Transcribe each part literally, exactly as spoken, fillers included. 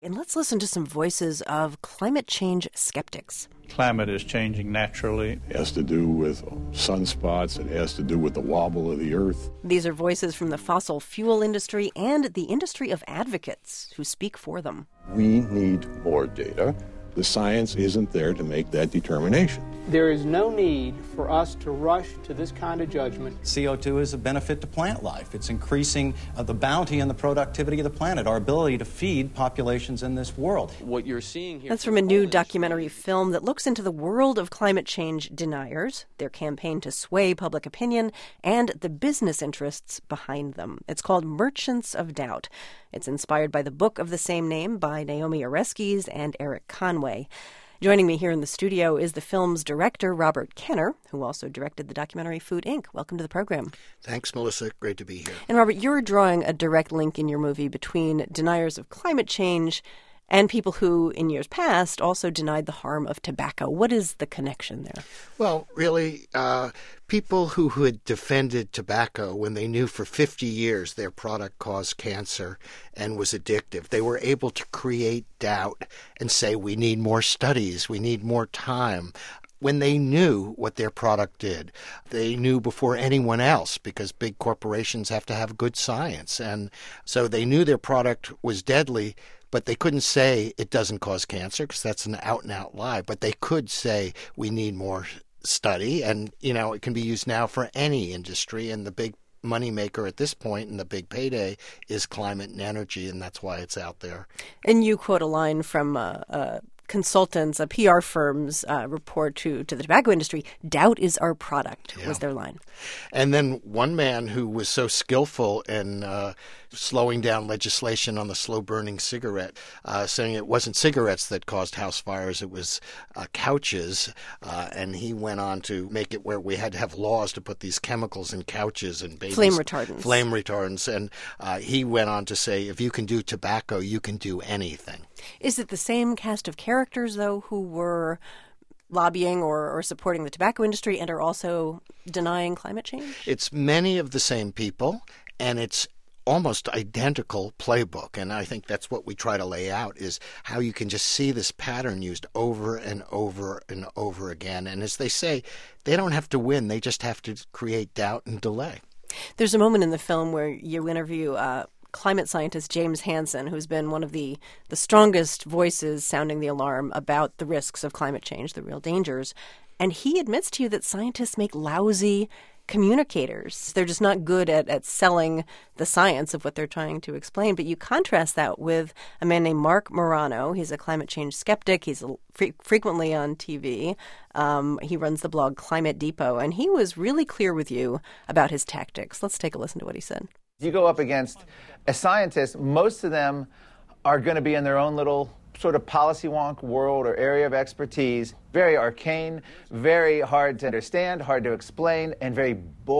and let's listen to some voices of climate change skeptics. Climate is changing naturally. It has to do with sunspots. It has to do with the wobble of the earth. These are voices from the fossil fuel industry and the industry of advocates who speak for them. We need more data. The science isn't there to make that determination. There is no need for us to rush to this kind of judgment. C O two is a benefit to plant life. It's increasing uh, the bounty and the productivity of the planet, our ability to feed populations in this world. What you're seeing here... That's from a new documentary film that looks into the world of climate change deniers, their campaign to sway public opinion, and the business interests behind them. It's called Merchants of Doubt. It's inspired by the book of the same name by Naomi Oreskes and Eric Conway. Joining me here in the studio is the film's director, Robert Kenner, who also directed the documentary Food, Incorporated. Welcome to the program. Thanks, Melissa. Great to be here. And Robert, you're drawing a direct link in your movie between deniers of climate change and people who, in years past, also denied the harm of tobacco. What is the connection there? Well, really, uh, people who, who had defended tobacco when they knew for fifty years their product caused cancer and was addictive, they were able to create doubt and say, we need more studies, we need more time. When they knew what their product did, they knew before anyone else, because big corporations have to have good science. And so they knew their product was deadly, but they couldn't say it doesn't cause cancer because that's an out-and-out lie. But they could say we need more study, and, you know, it can be used now for any industry. And the big moneymaker at this point and the big payday is climate and energy, and that's why it's out there. And you quote a line from uh, uh, consultants, a P R firm's uh, report to, to the tobacco industry, doubt is our product, yeah. was their line. And then one man who was so skillful in uh, slowing down legislation on the slow-burning cigarette, uh, saying it wasn't cigarettes that caused house fires, it was uh, couches. Uh, and he went on to make it where we had to have laws to put these chemicals in couches and babies. Flame retardants. Flame retardants. And uh, he went on to say, if you can do tobacco, you can do anything. Is it the same cast of characters, though, who were lobbying or, or supporting the tobacco industry and are also denying climate change? It's many of the same people, and it's almost identical playbook. And I think that's what we try to lay out, is how you can just see this pattern used over and over and over again. And as they say, they don't have to win. They just have to create doubt and delay. There's a moment in the film where you interview uh, climate scientist James Hansen, who's been one of the, the strongest voices sounding the alarm about the risks of climate change, the real dangers. And he admits to you that scientists make lousy communicators. They're just not good at, at selling the science of what they're trying to explain. But you contrast that with a man named Marc Morano. He's a climate change skeptic. He's fre- frequently on T V. Um, he runs the blog Climate Depot. And he was really clear with you about his tactics. Let's take a listen to what he said. You go up against a scientist, most of them are going to be in their own little sort of policy wonk world or area of expertise, very arcane, very hard to understand, hard to explain, and very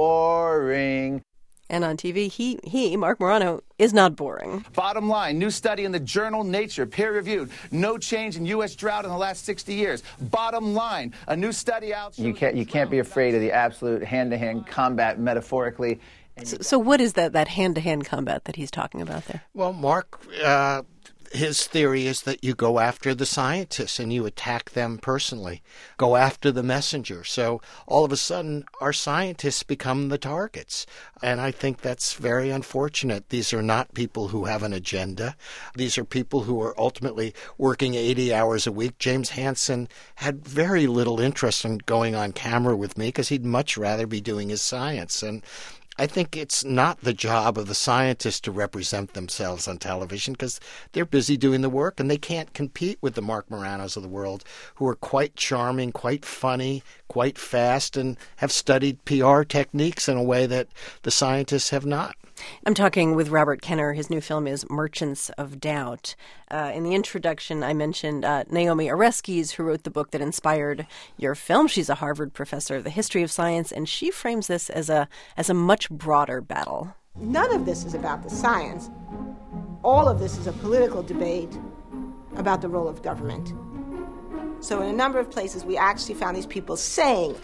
boring. And on T V, he, he, Marc Morano, is not boring. Bottom line, new study in the journal Nature, peer-reviewed. No change in U S drought in the last sixty years. Bottom line, a new study out... You can't, you can't be afraid of the absolute hand-to-hand combat metaphorically. So, so what is that, that hand-to-hand combat that he's talking about there? Well, Mark... Uh... His theory is that you go after the scientists and you attack them personally, go after the messenger. So all of a sudden, our scientists become the targets. And I think that's very unfortunate. These are not people who have an agenda. These are people who are ultimately working eighty hours a week. James Hansen had very little interest in going on camera with me because he'd much rather be doing his science. And I think it's not the job of the scientists to represent themselves on television because they're busy doing the work and they can't compete with the Marc Moranos of the world, who are quite charming, quite funny, quite fast, and have studied P R techniques in a way that the scientists have not. I'm talking with Robert Kenner. His new film is Merchants of Doubt. Uh, in the introduction, I mentioned uh, Naomi Oreskes, who wrote the book that inspired your film. She's a Harvard professor of the history of science, and she frames this as a as a much broader battle. None of this is about the science. All of this is a political debate about the role of government. So in a number of places, we actually found these people saying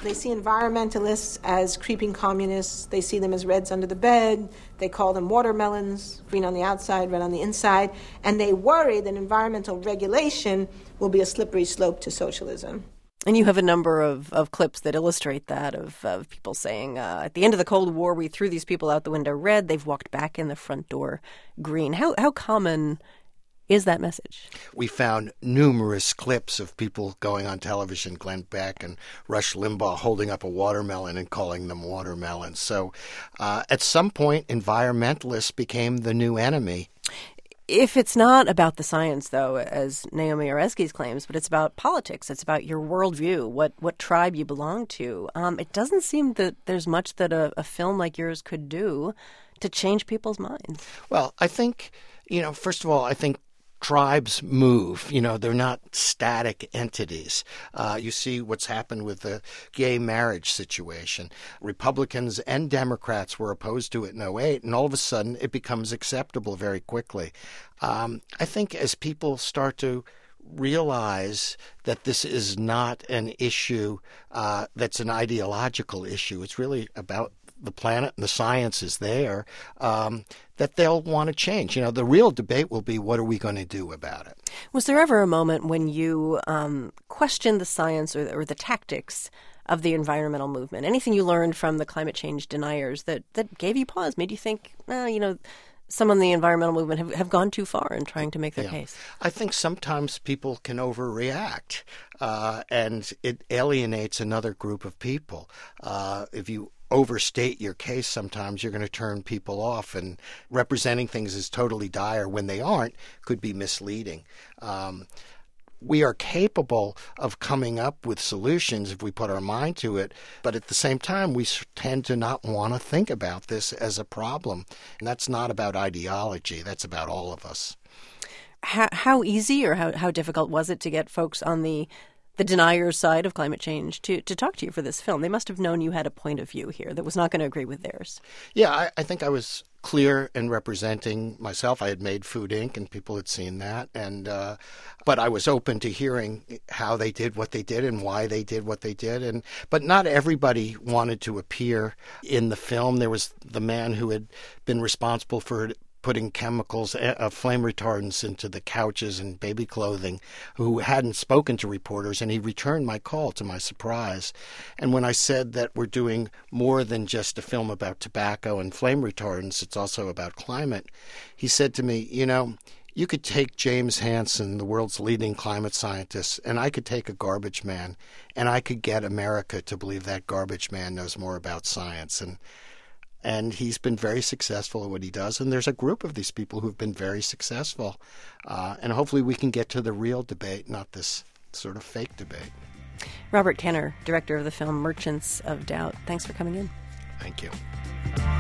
They see environmentalists as creeping communists. They see them as reds under the bed. They call them watermelons, green on the outside, red on the inside. And they worry that environmental regulation will be a slippery slope to socialism. And you have a number of, of clips that illustrate that, of, of people saying, uh, at the end of the Cold War, we threw these people out the window red. They've walked back in the front door green. How, how common is that message? We found numerous clips of people going on television, Glenn Beck and Rush Limbaugh holding up a watermelon and calling them watermelons. So uh, at some point, environmentalists became the new enemy. If it's not about the science, though, as Naomi Oreskes claims, but it's about politics, it's about your worldview, what, what tribe you belong to, um, it doesn't seem that there's much that a, a film like yours could do to change people's minds. Well, I think, you know, first of all, I think tribes move. You know, they're not static entities. Uh, you see what's happened with the gay marriage situation. Republicans and Democrats were opposed to it in oh eight, and all of a sudden it becomes acceptable very quickly. Um, I think as people start to realize that this is not an issue uh, that's an ideological issue, it's really about the planet and the science is there, um, that they'll want to change. You know, the real debate will be, what are we going to do about it? Was there ever a moment when you um, questioned the science or, or the tactics of the environmental movement? Anything you learned from the climate change deniers that, that gave you pause, made you think, well, you know, some in the environmental movement have, have gone too far in trying to make their yeah. case? I think sometimes people can overreact, uh, and it alienates another group of people. Uh, if you overstate your case, sometimes you're going to turn people off, and representing things as totally dire when they aren't could be misleading. Um, we are capable of coming up with solutions if we put our mind to it, but at the same time, we tend to not want to think about this as a problem. And that's not about ideology. That's about all of us. How, how easy or how, how difficult was it to get folks on the the deniers' side of climate change to, to talk to you for this film? They must have known you had a point of view here that was not going to agree with theirs. Yeah, I, I think I was clear in representing myself. I had made Food Incorporated, and people had seen that. and uh, But I was open to hearing how they did what they did and why they did what they did. And But not everybody wanted to appear in the film. There was the man who had been responsible for putting chemicals, uh, flame retardants into the couches and baby clothing, who hadn't spoken to reporters, and he returned my call to my surprise. And when I said that we're doing more than just a film about tobacco and flame retardants, it's also about climate, he said to me, you know, you could take James Hansen, the world's leading climate scientist, and I could take a garbage man, and I could get America to believe that garbage man knows more about science. And And he's been very successful at what he does. And there's a group of these people who've been very successful. Uh, and hopefully we can get to the real debate, not this sort of fake debate. Robert Kenner, director of the film Merchants of Doubt, thanks for coming in. Thank you.